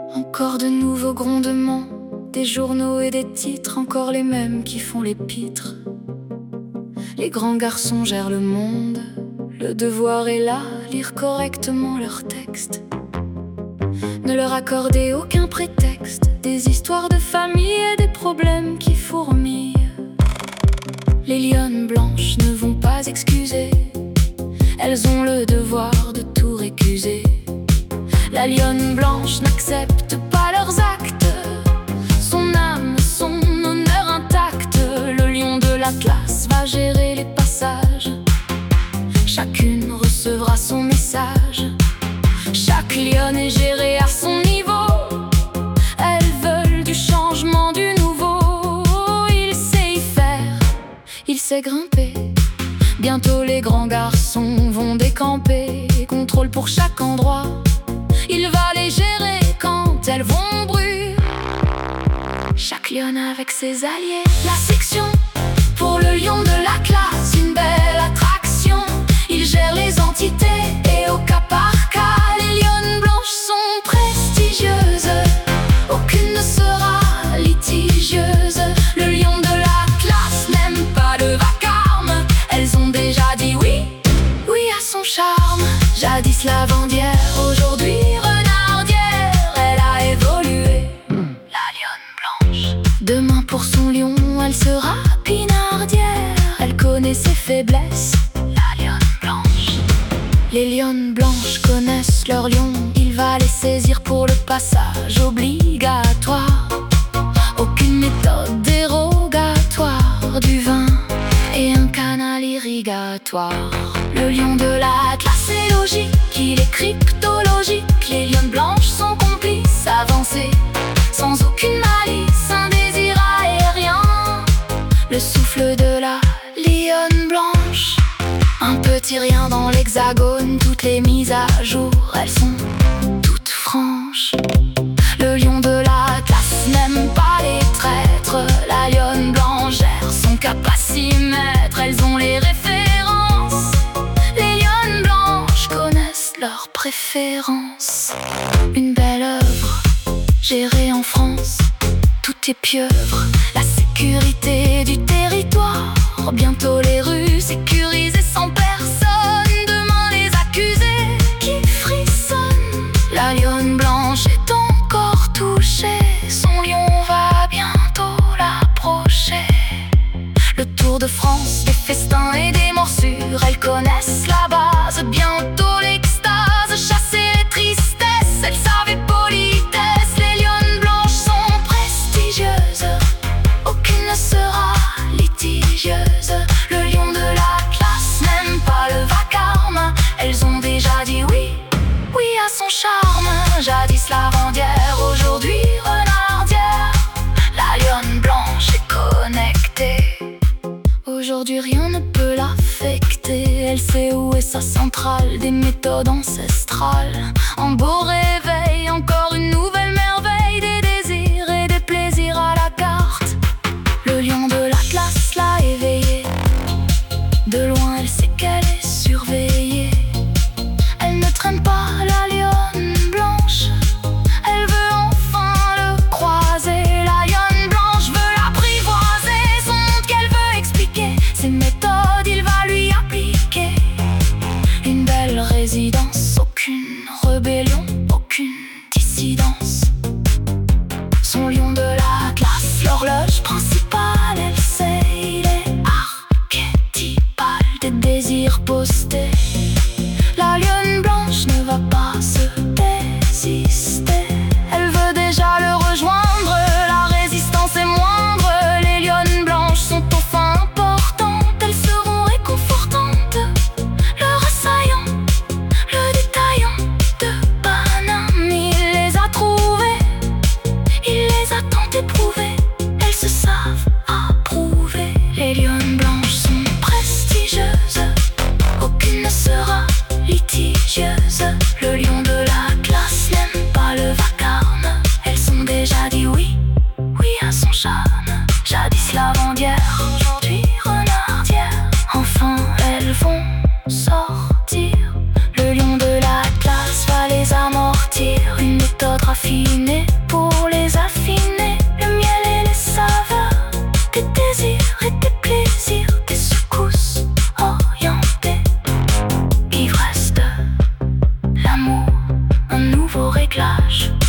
Encore de nouveaux grondements, des journaux et des titres, encore les mêmes qui font les pitres. Les grands garçons gèrent le monde, le devoir est là, lire correctement leurs textes. Ne leur accorder aucun prétexte, des histoires de famille et des problèmes qui fourmillent. Les lionnes blanches ne vont pas excuser, elles ont le devoir de tout récuser. La lionne blanche n'accepte pas leurs actes, son âme, son honneur intact. Le lion de l'Atlas va gérer les passages, chacune recevra son message. Chaque lionne est gérée à son niveau, elles veulent du changement, du nouveau. Il sait y faire, il sait grimper, bientôt les grands garçons vont décamper. Contrôle pour chaque endroit, il va les gérer quand elles vont brûler. Chaque lionne avec ses alliés, la section pour le lion de l'Atlas, une belle attraction. Il gère les entités et au cas par cas, les lionnes blanches sont prestigieuses, aucune ne sera litigieuse. Le lion de l'Atlas n'aime pas le vacarme, elles ont déjà dit oui, oui à son charme. Jadis lavandière, aujourd'hui renardière, elle a évolué, la lionne blanche. Demain pour son lion, elle sera pinardière, elle connaît ses faiblesses, la lionne blanche. Les lionnes blanches connaissent leur lion, il va les saisir pour le passage obligatoire. Aucune méthode dérogatoire, du vin et un canal irrigatoire. Le lion de l'Atlas est logique, il est cryptologique. Les lionnes blanches sont complices, avancées, sans aucune malice, un désir aérien. Le souffle de la lionne blanche, un petit rien dans l'hexagone. Toutes les mises à jour, elles sont toutes franches. Le lion de l'Atlas n'aime pas les traîtres, la lionne blanche gère son capacimètre. Elles ont les références, les lionnes blanches connaissent leurs préférences. Une belle œuvre, gérée en France, tout est pieuvre, la sécurité du territoire. Bientôt les rues sécurisées sans personne, demain les accusés qui frissonnent. La lionne blanche est encore touchée, son lion va bientôt l'approcher. Le Tour de France, des festins et des morsures, elles connaissent la base, bientôt l'extase, chasser les tristesses, elles savent politesse. Les lionnes blanches sont prestigieuses, aucune ne sera litigieuse. Le lion de l'Atlas n'aime pas le vacarme, elles ont déjà dit oui, oui à son charme. Jadis lavandière, aujourd'hui renardière, la lionne blanche est connectée. Aujourd'hui rien ne peut l'affecter, elle sait où est sa centrale, des méthodes ancestrales. En beau réveil, encore une nouvelle merveille, des désirs et des plaisirs à la carte. Le lion de l'Atlas l'a éveillée, de loin elle sait qu'elle est surveillée. Elle ne traîne pas la lionne blanche, elle veut enfin le croiser. La lionne blanche veut l'apprivoiser, son monde qu'elle veut expliquer, ses méthodes il va lui appliquer. Une belle résidence, aucune rébellion, aucune dissidence. raffinés pour les affiner. Le miel et les saveurs, des désirs et des plaisirs, des secousses orientées. Ivresse de l'amour, un nouveau réglage.